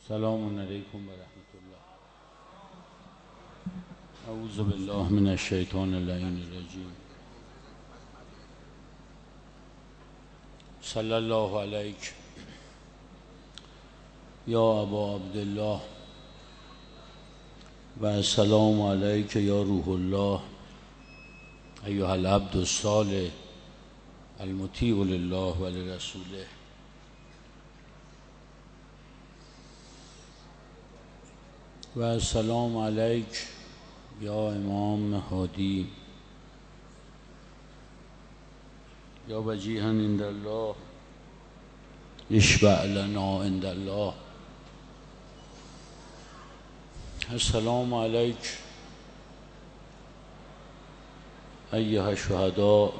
سلام علیکم و رحمت الله. اعوذ بالله من الشیطان اللعین الرجیم. صلی الله علیک یا ابا عبدالله و السلام علیک یا روح الله ایها العبد الصالح المطیع لله و لرسوله. و السلام علیک یا امام هادی یا وجیها عند الله اشفع لنا عند الله. السلام علیک ایها الشهداء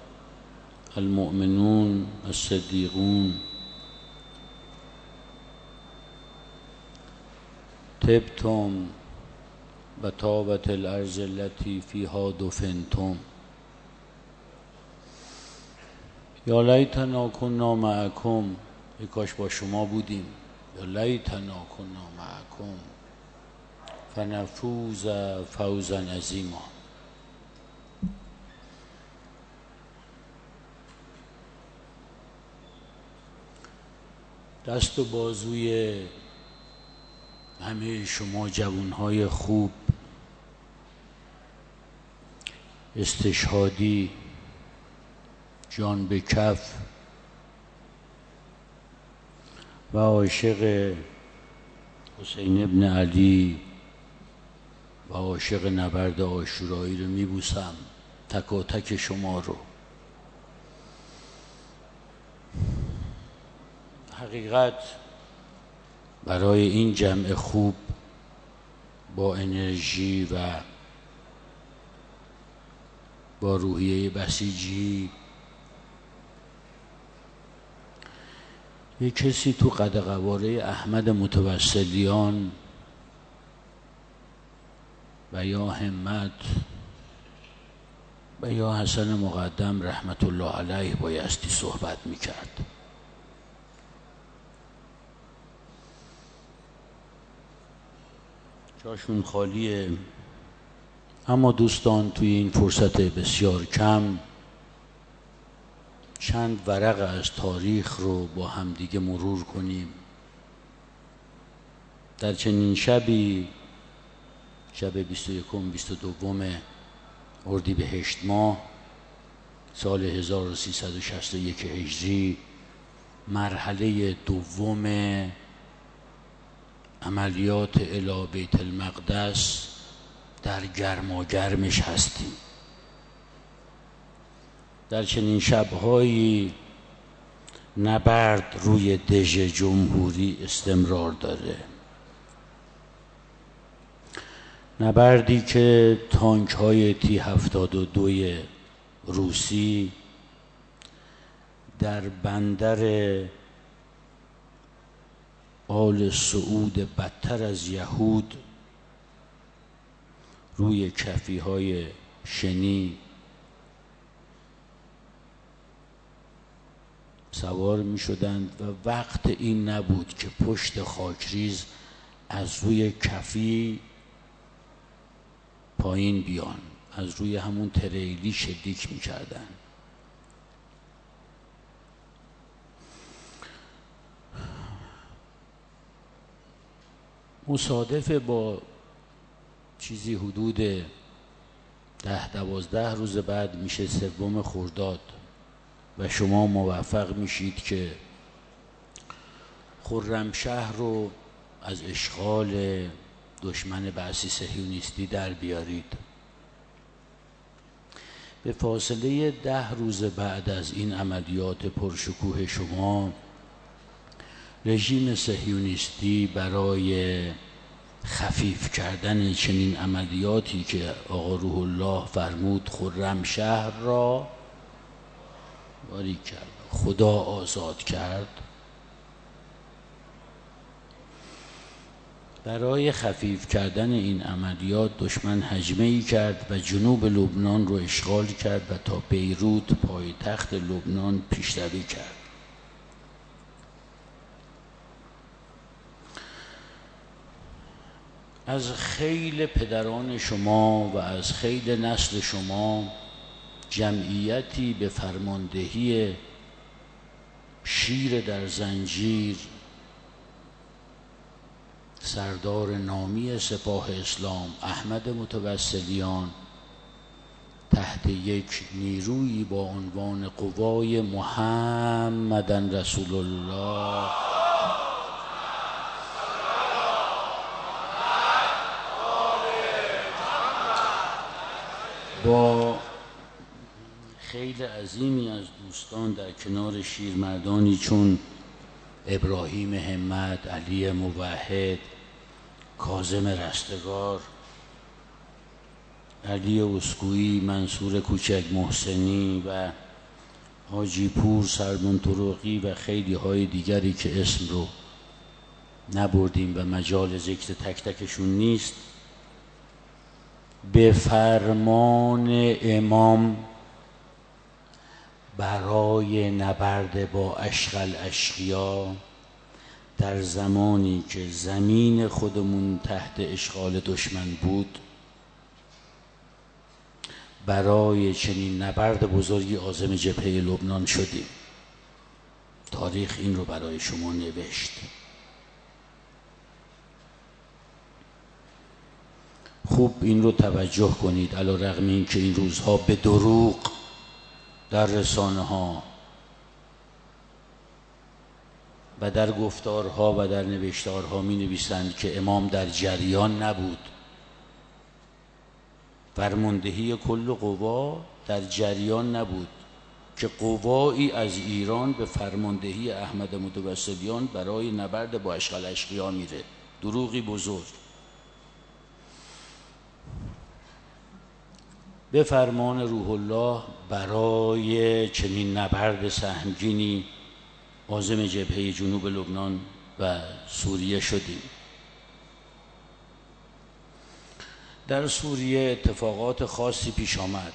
المؤمنون الصدیقون طبتم و طابت الارض التي فيها دفنتم. یا لیتنا کنا معکم، ای کاش با شما بودیم. یا لیتنا کنا معکم فنفوز فوزا عظیما. دست و بازوی همه شما جوانهای خوب استشهادی، جان به کف و عاشق حسین ابن علی و عاشق نبرد عاشورایی رو میبوسم، تک و تک شما رو. حقیقت برای این جمع خوب با انرژی و با روحیه بسیجی یک کسی تو قدقواره احمد متوسلیان و یا همت و یا حسن مقدم رحمت الله علیه بایستی صحبت میکرد. جاشون خالیه. اما دوستان، توی این فرصت بسیار کم چند ورق از تاریخ رو با همدیگه مرور کنیم. در چنین شبی، شب 21-22 اردیبهشت ماه سال 1361 هجری، مرحله دوم عملیات الی بیت المقدس در گرماگرمش هستیم. در چنین شبهایی نبرد روی دژ جمهوری استمرار داره. نبردی که تانک های T-72 روسی در بندر آل سعود بدتر از یهود روی کفی های شنی سوار می شدند و وقت این نبود که پشت خاکریز از روی کفی پایین بیان، از روی همون تریلی شلیک می کردن. مصادف با چیزی حدود 10-12 روز بعد میشه 3 خرداد و شما موفق میشید که خرمشهر رو از اشغال دشمن بعثی صهیونیستی در بیارید. به فاصله 10 روز بعد از این عملیات پرشکوه شما، رژیم صهیونیستی برای خفیف کردن چنین عملیاتی که آقا روح الله فرمود خرمشهر را باریک کرد، خدا آزاد کرد، برای خفیف کردن این عملیات دشمن هجمه‌ای کرد و جنوب لبنان رو اشغال کرد و تا بیروت پایتخت لبنان پیشروی کرد. از خیل پدران شما و از خیل نسل شما جمعیتی به فرماندهی شیر در زنجیر، سردار نامی سپاه اسلام احمد متوسلیان، تحت یک نیرویی با عنوان قوای محمدن رسول الله با خیل عظیمی از دوستان در کنار شیرمردانی چون ابراهیم همت، علی موحد، کاظم رستگار، علی اسکویی، منصور کوچک محسنی و حاجی پور سرمون طرقی و خیلی های دیگری که اسم رو نبردیم و مجال ذکر تک تکشون نیست، به فرمان امام برای نبرد با اشقل اشقیا در زمانی که زمین خودمون تحت اشغال دشمن بود، برای چنین نبرد بزرگی عازم جبهه لبنان شدیم. تاریخ این رو برای شما نوشت. خوب این رو توجه کنید، علی‌رغم این که این روزها به دروغ در رسانه ها و در گفتارها و در نوشتارها می نویسند که امام در جریان نبود. فرماندهی کل قوا در جریان نبود که قوایی از ایران به فرماندهی احمد متوسلیان برای نبرد با اشغال اشقیا میره. دروغی بزرگ. به فرمان روح الله برای چنین نبرد سهمگینی عازم جبهه جنوب لبنان و سوریه شدیم. در سوریه اتفاقات خاصی پیش آمد.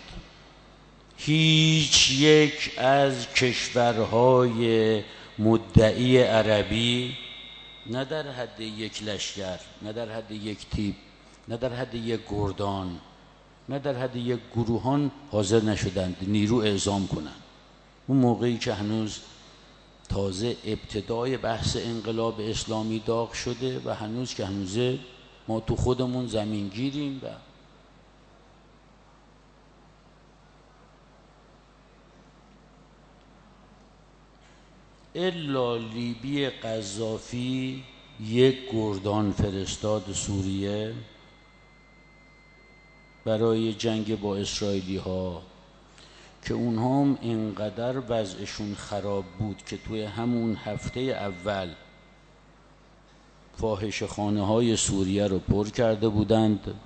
هیچ یک از کشورهای مدعی عربی نه در حد یک لشکر، نه در حد یک تیپ، نه در حد یک گردان، نه در حد یک گروهان حاضر نشدند نیرو اعزام کنند. اون موقعی که هنوز تازه ابتدای بحث انقلاب اسلامی داغ شده و هنوز که هنوزه ما تو خودمون زمین گیریم و الا لیبی قذافی یک گردان فرستاد سوریه برای جنگ با اسرائیلی ها که اونها هم اینقدر وضعشون خراب بود که توی همون هفته اول فاحشه‌خانه های سوریه رو پر کرده بودند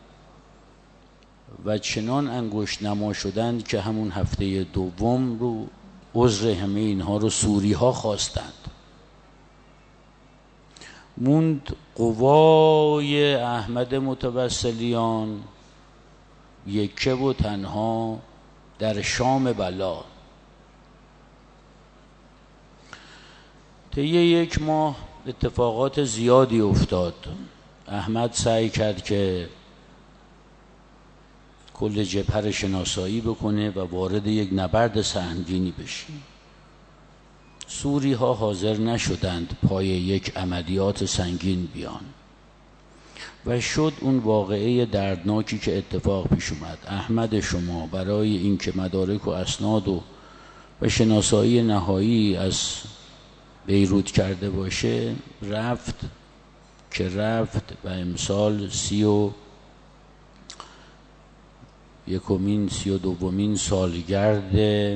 و چنان انگشت نما شدند که همون هفته دوم رو عذر همه اینها رو سوری ها خواستند. موند قوای احمد متوسلیان یکه و تنها در شام بلا. طی یک ماه اتفاقات زیادی افتاد. احمد سعی کرد که کل جبهه رو شناسایی بکنه و وارد یک نبرد سهمگینی بشه. سوری ها حاضر نشدند پای یک عملیات سنگین بیان و شد اون واقعه دردناکی که اتفاق پیش اومد. احمد شما برای اینکه مدارک و اسناد و شناسایی نهایی از بیروت کرده باشه رفت و امسال 32مین سالگرد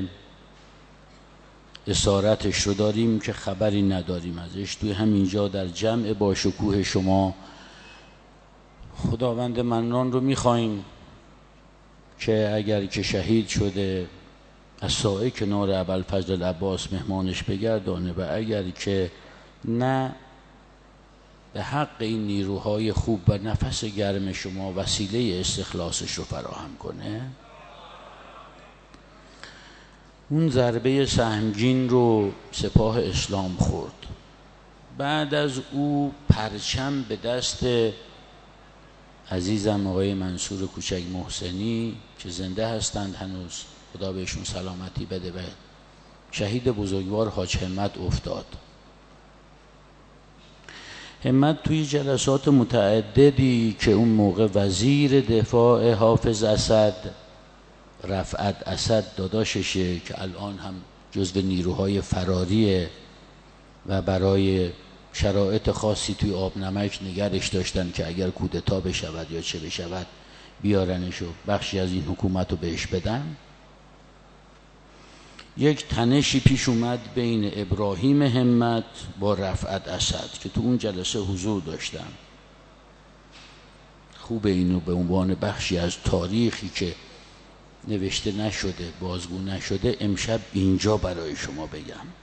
اسارتش رو داریم که خبری نداریم ازش. توی همینجا در جمع با شکوه شما خداوند منان رو میخواییم که اگر که شهید شده از سایه کنار ابوالفضل العباس مهمانش بگردانه و اگر که نه به حق این نیروهای خوب و نفس گرم شما وسیله استخلاصش رو فراهم کنه. اون ضربه سهمگین رو سپاه اسلام خورد. بعد از او پرچم به دست عزیزم آقای منصور کوچک محسنی که زنده هستند هنوز، خدا بهشون سلامتی بده، و شهید بزرگوار حاج همت افتاد. همت توی جلسات متعددی که اون موقع وزیر دفاع حافظ اسد، رفعت اسد داداششه که الان هم جزو نیروهای فراریه و برای شرایط خاصی توی آب نمک نگرش داشتن که اگر کودتا بشود یا چه بشود بیارنش و بخشی از این حکومت رو بهش بدن. یک تنشی پیش اومد بین ابراهیم همت با رفعت اسد که تو اون جلسه حضور داشتم. خوب اینو به عنوان بخشی از تاریخی که نوشته نشده، بازگو نشده، امشب اینجا برای شما بگم.